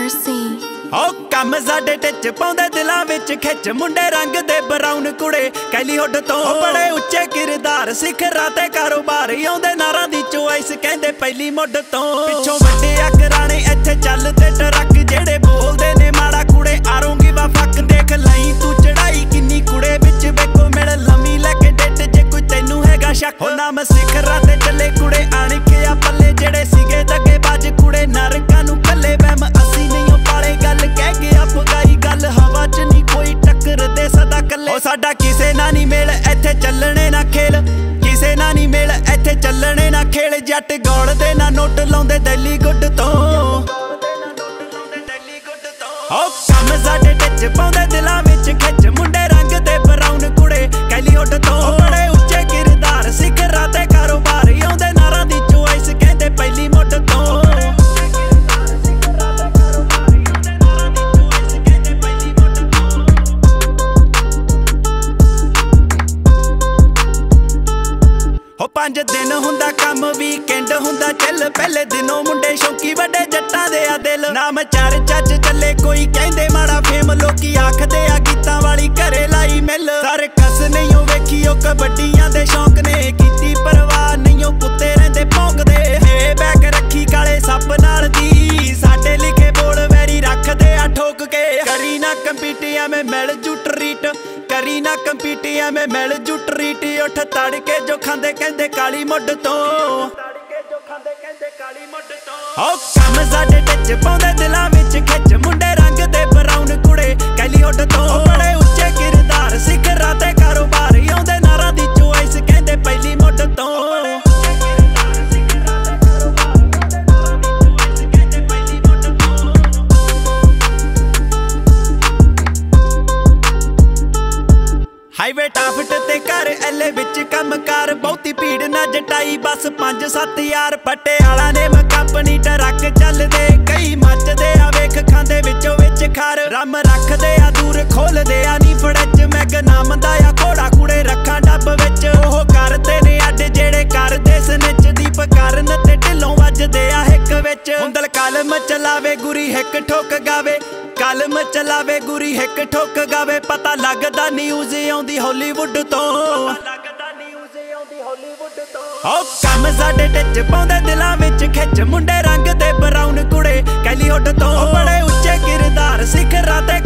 mercy। ਕੰਮ ਸਾਡੇ ਟਿੱਚ ਪਾਉਂਦੇ ਦਿਲਾਂ ਵਿੱਚ ਖਿੱਚ ਮੁੰਡੇ ਰੰਗ ਦੇ ਬਰਾਊਨ ਕੁੜੇ ਕੈਲੀ ਹੁੱਡ ਤੋਂ ਬੜੇ ਉੱਚੇ ਕਿਰਦਾਰ ਸਿਖਰਾਂ ਤੇ ਕਾਰੋਬਾਰ ਆਉਂਦੇ ਨਾਰਾਂ ਦੀ ਚੋਇਸ ਕਹਿੰਦੇ ਪਹਿਲੀ ਮੁੱਢ ਤੋਂ ਪਿੱਛੋਂ ਵੱਡੇ ਅਕਰਾਣੇ ਇੱਥੇ ਚੱਲਦੇ ਟਰੱਕ ਜਿਹੜੇ ਬੋਲਦੇ ਨੇ ਮਾੜਾ ਕੁੜੇ ਆਰੋਂਗੀ ਵਾ ਫੱਕ ਦੇਖ ਲਈ ਤੂੰ ਚੜਾਈ ਕਿੰਨੀ ਕੁੜੇ ਵਿੱਚ ਵੇਖੋ ਮਿਲ ਲੰਮੀ ਲੈ ਕੇ ਡਿੱਟ ਜੇ ਕੋਈ ਤੈਨੂੰ ਹੈਗਾ ਸ਼ੱਕ ਹੋ ਨਾਮ ਸਿਖਰਾਂ ਤੇ ਚੱਲੇ ਕੁੜੇ ਆਣ ਕੇ ਆ ਪੱਲੇ ਜਿਹੜੇ ਸੀਗੇ ਦਗੇ ਬਾਜ ਕੁੜੇ ਨਰਕਾਂ ਨੂੰ ਕੱਲੇ ਵਹਿਮ ਅਸੀਂ ਨਹੀਂ ਪਾਲੇ ਗੱਲ ਕਹਿ ਕੇ ਆਪਗਾਈ ਗੱਲ ਹਵਾ ਚ ਨਹੀਂ ਕੋਈ ਟੱਕਰ ਦੇ ਸਦਾ ਕੱਲੇ ਸਾਡਾ ਕਿਸੇ ਨਾਲ ਨਹੀਂ ਮੇਲ ਇੱਥੇ ਚੱਲਣੇ ਨਾ ਖੇਲ ਕਿਸੇ ਨਾਲ ਨਹੀਂ ਮੇਲ ਇੱਥੇ ਚੱਲਣੇ ਨਾ ਖੇਲ ਜੱਟ ਗੋਲਦੇ ਨਾ ਨੋਟ ਲਾਉਂਦੇ ਦਿੱਲੀ ਗੁੱਡ ਤੋਂ ਕੰਮ ਸਾਡੇ ਟਿੱਚ ਪਾਉਂਦੇ ਦਿਲਾਂ ਵਿੱਚ ਖਿੱਚ ਮੁੰਡੇ ਰੰਗ ਦੇ ਬਰਾਊਨ ਕੁੜੇ ਕੈਲੀ ਹੁੱਡ ਤੋਂ ਬੜੇ ਉੱਚੇ ਕਿਰਦਾਰ ਸਿਖਰਾਂ ਤੇ ਕਾਰੋਬਾਰ ਆਉਂਦੇ ਨਾਰਾਂ ਦੀ ਚੋਇਸ ਕਹਿੰਦੇ ਪਹਿਲੀ ਮੁੱਢ ਤੋਂ ਪੰਜ ਦਿਨ ਹੁੰਦਾ ਕੰਮ ਵੀਕਐਂਡ ਹੁੰਦਾ ਚੱਲ ਪਹਿਲੇ ਦਿਨੋਂ ਮੁੰਡੇ ਸ਼ੌਂਕੀ ਵੱਡੇ ਜੱਟਾਂ ਦੇ ਆ ਦਿਲ ਨਾਮ ਚਾਰ ਚੱਜ ਚੱਲੇ ਕੋਈ ਕਹਿੰਦੇ ਮਾੜਾ ਫੇਮ ਲੋਕੀ ਆਖਦੇ ਆ ਗੀਤਾਂ ਵਾਲੀ ਘਰੇ ਲਾਈ ਮਿਲ ਸਰਕਸ ਨਹੀਂ ਉਹ ਵੇਖੀ ਉਹ ਕਬੱਡੀਆਂ ਦੇ ਸ਼ੌਂਕ ਨੇ ਕੀਤੀ ਪਰਵਾਹ ਨਹੀਂ ਉਹ ਕੁੱਤੇ ਰਹਿੰਦੇ ਭੌਂਕਦੇ ਏ ਬੈਕ ਰੱਖੀ ਕਾਲੇ ਸੱਪ ਨਾਲ ਦੀ ਸਾਡੇ ਲਿਖੇ ਬੋਲ ਵੈਰੀ ਰੱਖਦੇ ਆ ਠੋਕ ਕੇ ਕਰੀ ਨਾ ਕੰਪੀਟੀਆਂ ਮੈਂ ਮਿਲ ਜੂ ਟਰੀਟ ਕਰੀ ਨਾ ਕੰਪੀਟੀਆਂ ਮੈਂ ਮਿਲ ਜੂ ਟਰੀਟ ਉੱਠ ਤੜਕੇ ਜੋ ਖਾਂਦੇ ਕਹਿੰਦੇ ਕਾਲੀ ਮੁੱਢ ਤੋਂ ਕੰਮ ਸਾਡੇ ਟਿੱਚ ਪਾਉਂਦੇ ਦਿਲਾਂ ਵਿੱਚ ਖਿੱਚ ਮੁੰਡੇ ਰੰਗ ਦੇ ਬਰਾਊਨ ਕੁੜੇ ਕੈਲੀ ਹੁੱਡ ਤੋਂ ਬੜੇ ਉੱਚੇ ਕਿਰਦਾਰ ਸਿਖਰਾਂ ਤੇ ਕਾਰੋਬਾਰ ਆਉਂਦੇ ਨਾਰਾਂ ਦੀ ਚੋਇਸ ਕਹਿੰਦੇ ਪਹਿਲੀ ਮੁੱਢ ਤੋਂ ਹਾਈਵੇ ਟਾਫਟ ਤੇ ਘਰ ਐਲੇ ਵਿੱਚ ਕੰਮਕਾਰ ਬਹੁਤੀ ਭੀੜ ਨਾ ਜਟਾਈ ਬਸ 5-7 ਯਾਰ ਪਟਿਆਲਾ ਨੇ ਕੰਪਨੀ ਟਰੱਕ ਚੱਲਦੇ ਕਈ ਮੱਚਦੇ ਆ ਵੇਖ ਖਾਂਦੇ ਵਿੱਚੋਂ ਵਿੱਚ ਖਾਰ ਰਮ ਰੱਖਦੇ ਆ ਦੂਰ ਖੋਲਦੇ ਆ ਨੀ ਫੜਚ ਮੈਗ ਨਾਮ ਦਾ ਆ ਘੋੜਾ ਕੁੜੇ ਰੱਖਾਂ ਡੱਬ ਵਿੱਚ ਉਹ ਕਰਦੇ ਨੇ ਅੱਡ ਜਿਹੜੇ ਕਰਦੇ ਸਨਿਚ ਦੀਪ ਕਰਨ ਤੇ ਢਿੱਲੋਂ ਵੱਜਦੇ ਆ ਹਿੱਕ ਵਿੱਚ ਹੁੰਦਲ ਕਲਮ ਚਲਾਵੇ ਗੁਰੀ ਹਿੱਕ ਠੋਕ ਗਾਵੇ ਕਲਮ ਚਲਾਵੇ ਗੁਰੀ ਹਿੱਕ ਠੋਕ ਗਾਵੇ ਪਤਾ ਲੱਗਦਾ ਨਿਊਜ਼ ਆਉਂਦੀ ਹਾਲੀਵੁੱਡ ਤੋਂ ਕੰਮ ਸਾਡੇ ਟਿੱਚ ਪਾਉਂਦੇ ਦਿਲਾਂ ਵਿੱਚ ਖਿੱਚ ਮੁੰਡੇ ਰੰਗ ਦੇ ਬਰਾਊਨ ਕੁੜੇ ਕੈਲੀ ਹੁੱਡ ਤੋਂ ਬੜੇ ਉੱਚੇ ਕਿਰਦਾਰ ਸਿਖਰਾਂ ਤੇ